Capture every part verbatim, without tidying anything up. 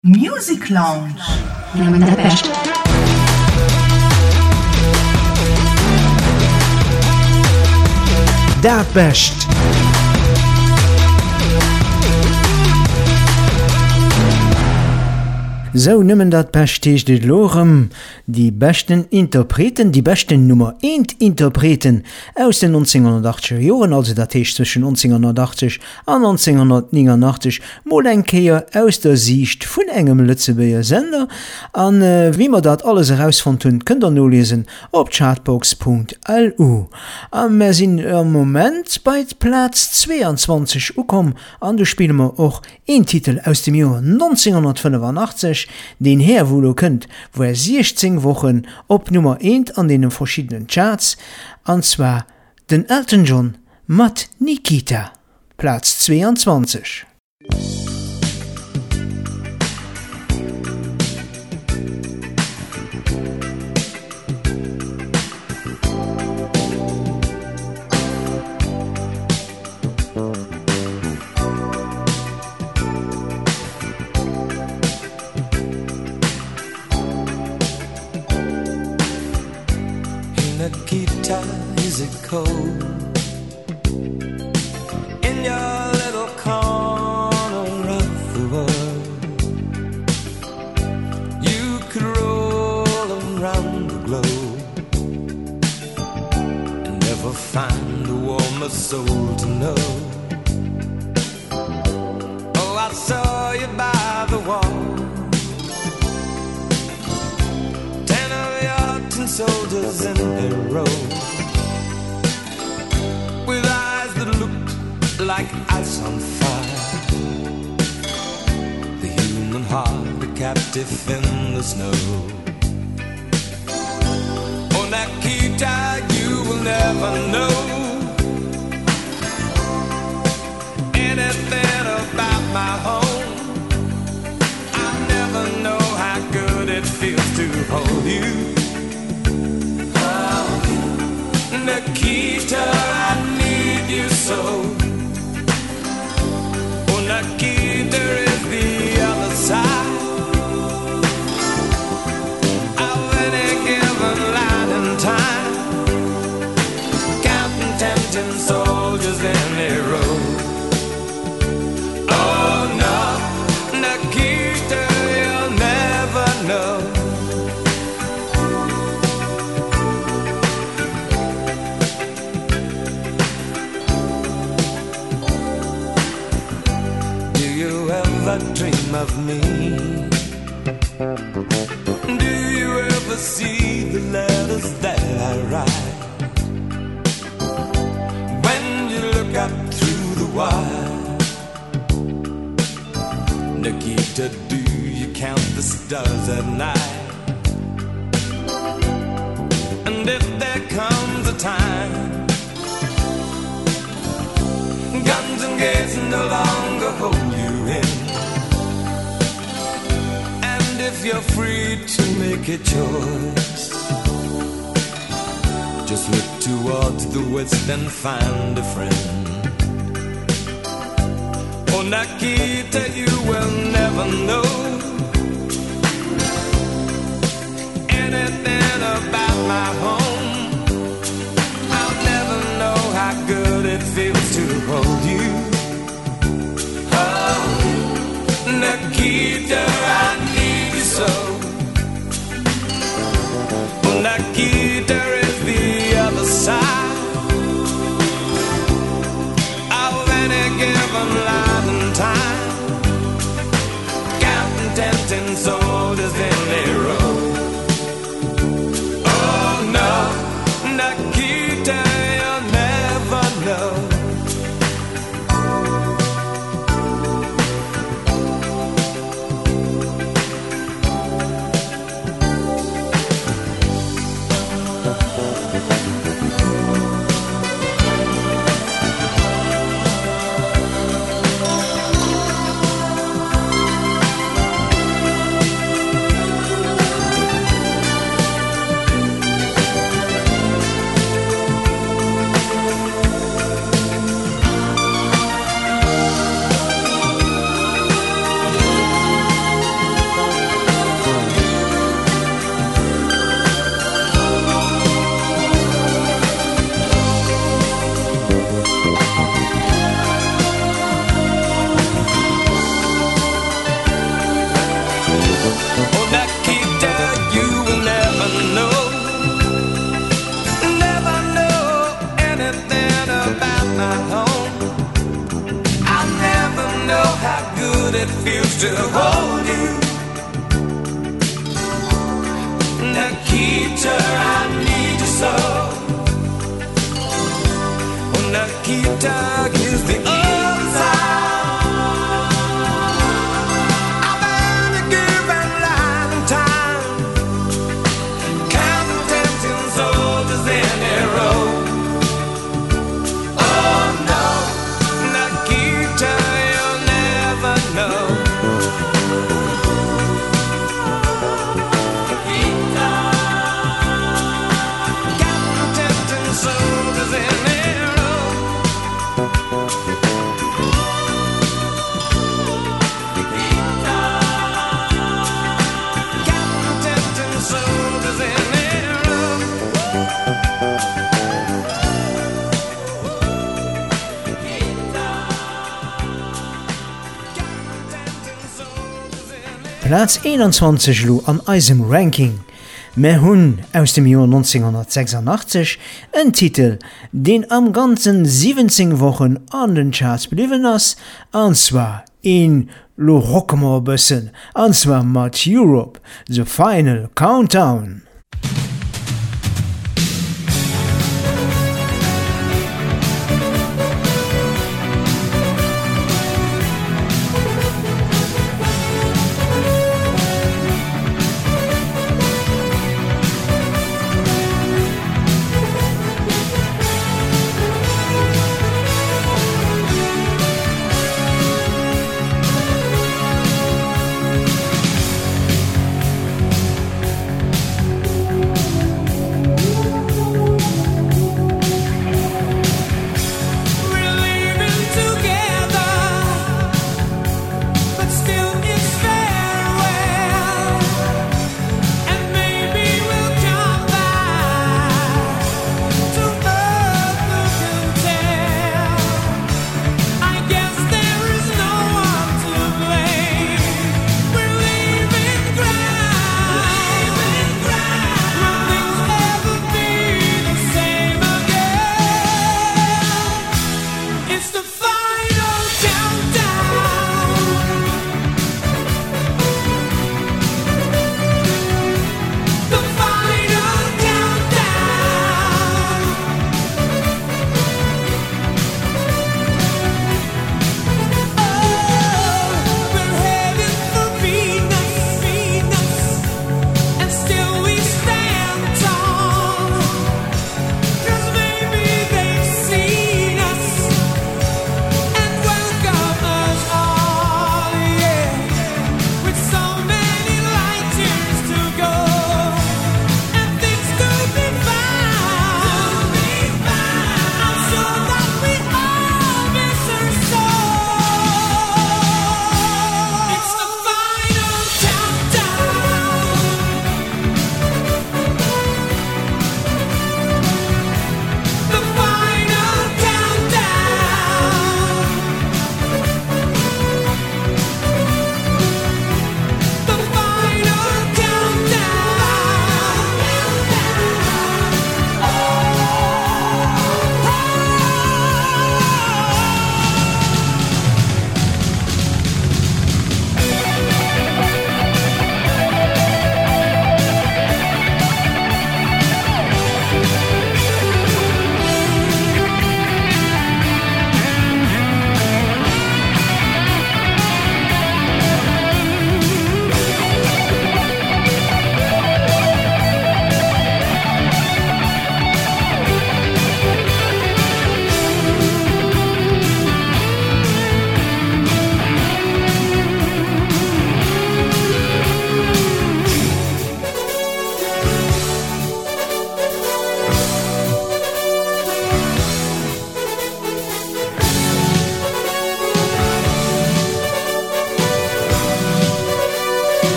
Music Lounge. Dat best. So nimmen dat Pestech de Lorem, die besten Interpreten, die besten Nummer eins Interpreten aus den neunzehnhundertachtziger Joren, also dat heißt zwischen neunzehnhundertachtzig und neunzehnhundertneunundachtzig, mal ein Kehr aus der Sicht von engem Lützeburger Sender. Und äh, wie man dat alles herausgefunden könnt ihr nachlesen auf chatbox punkt l u. Und wir sind im Moment bei Platz zweiundzwanzig angekommen, und da spielen wir auch einen Titel aus dem Jahr neunzehnhundertfünfundachtzig, den her wo du könnt, wo er sechzehn Wochen op Nummer eins an den verschiedenen Charts, und zwar den Elton John mit Nikita, Platz zweiundzwanzig. Nikita, is it cold in your little corner of the world? You could roll around the globe and never find a warmer soul to know. Oh, I saw you by the wall, ten of your tin soldiers in their row, with eyes that looked like ice on fire, the human heart a captive in the snow. Oh, Nikita, you will never know anything about my home. I never know how good it feels to hold you. Nikita, I need you so. Oh, Nikita is the other side of any given line in time, counting tempting soldiers in their row. Oh no, Nikita, you'll never know. Dream of me? Do you ever see the letters that I write? When you look up through the wire, Nikita, do you count the stars at night? And if there comes a time guns and gates no longer hold you in, if you're free to make a choice, just look towards the west and find a friend. Oh, Nikita, you will never know anything about my home. I'll never know how good it feels to hold you. Oh, Nikita, I need you so. Oh, Nikita is the other side of any given line in time, counting tempting soldiers in their row. Oh no, Nikita, you'll never know. Oh, Nikita, you will never know, never know anything about my home. I'll never know how good it feels to hold you. Nikita, I need you so. Oh, Nikita, here's the upside. I've been a given life and time, counting tempting soldiers in a row. Oh no, Nikita, you'll never know. Platz einundzwanzig lo an eisem Ranking. Me hunn aus dem Joer neunzehnhundertsechsundachtzig en Titel, den am ganzen siebzehn Wochen an den Charts bliwen ass, anzwa in lo Rockmer bëssen, anzwa mat Europe, The Final Countdown.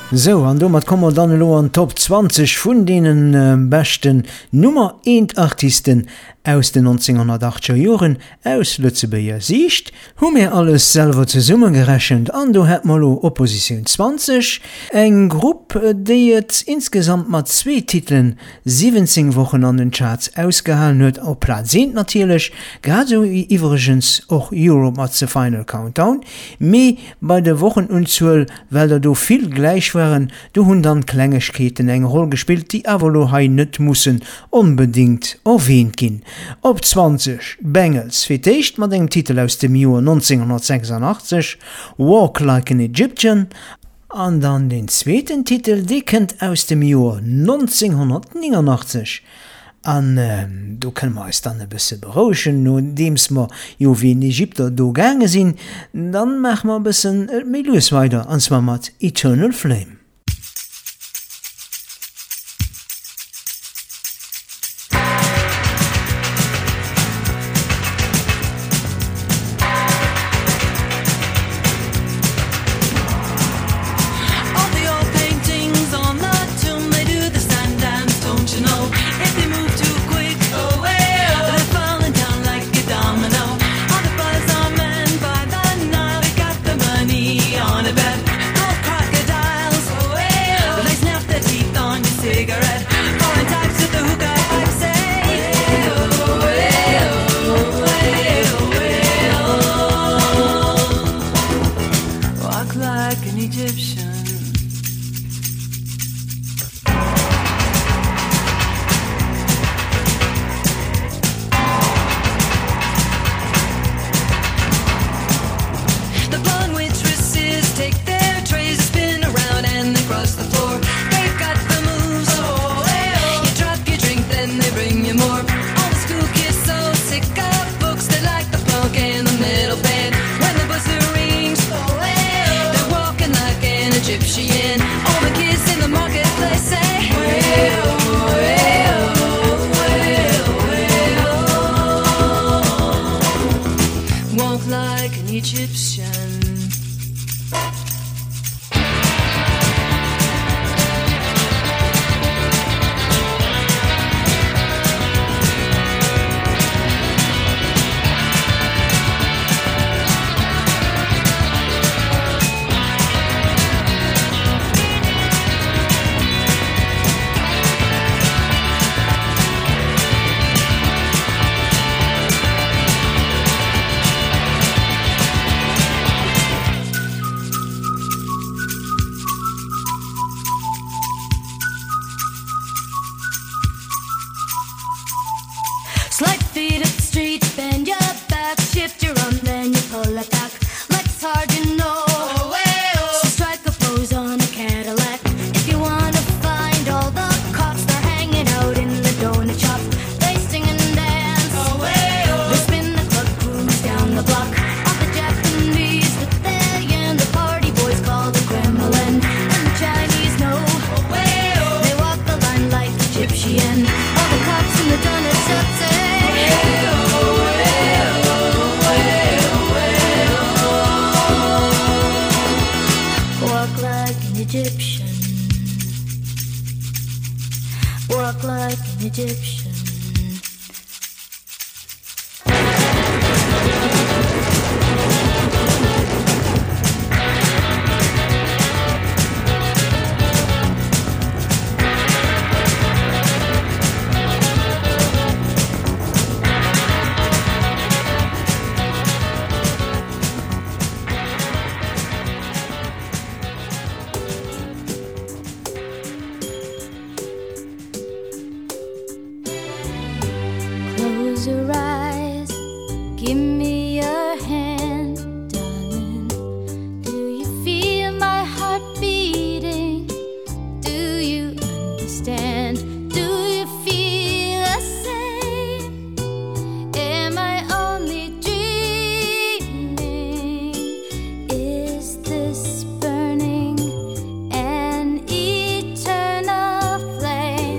So, an dummer kommmer dann lo an Top zwanzig vun denen äh, besten Nummer eins Artisten aus den neunzehnhundertachtziger Joren aus Lützebeier Sicht, hu mir alles selber zu Summe gerechnet, an du hat mal lo Opposition zwanzig, eng Gruppe, die jetzt insgesamt mat zwei Titeln siebzehn Wochen an den Charts ausgehalten hat, auf Platz zehn natürlich, gerade so wie übrigens auch Europe at the Final Countdown, me bei der Wochenunzahl, weil da do viel gleich waren, du hun dann Kleinigkeiten eng Rolle gespielt, die aber lo hei net mussen unbedingt erwähnt gehen. Op zwanzig Bengals firteicht mat eng Titel aus dem Joer neunzehnhundertsechsundachtzig, Walk Like an Egyptian, an dann den zweiten Titel, die kennt aus dem Joer neunzehnhundertneunundachtzig. An ähm, du können wir uns dann ein bisschen berauschen, nun dems wir jo wie in Ägypter do gange sinn, dann machen wir ein bisschen äh, Melus weiter, und zwar mit Eternal Flame.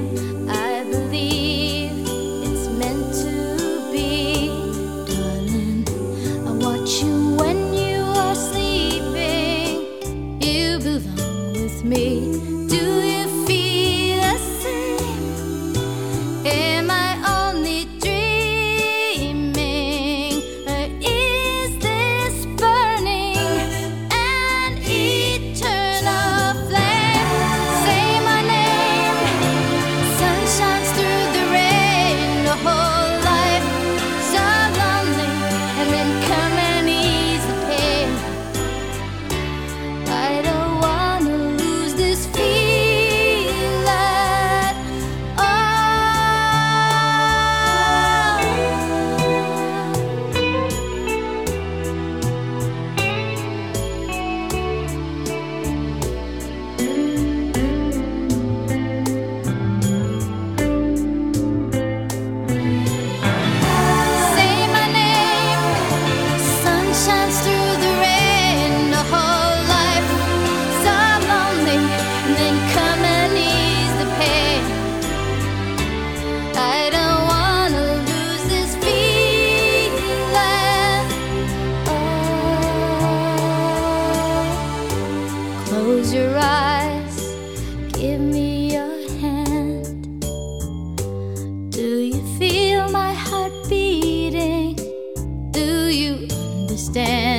Darling, Do you feel my heart beating? Do you understand?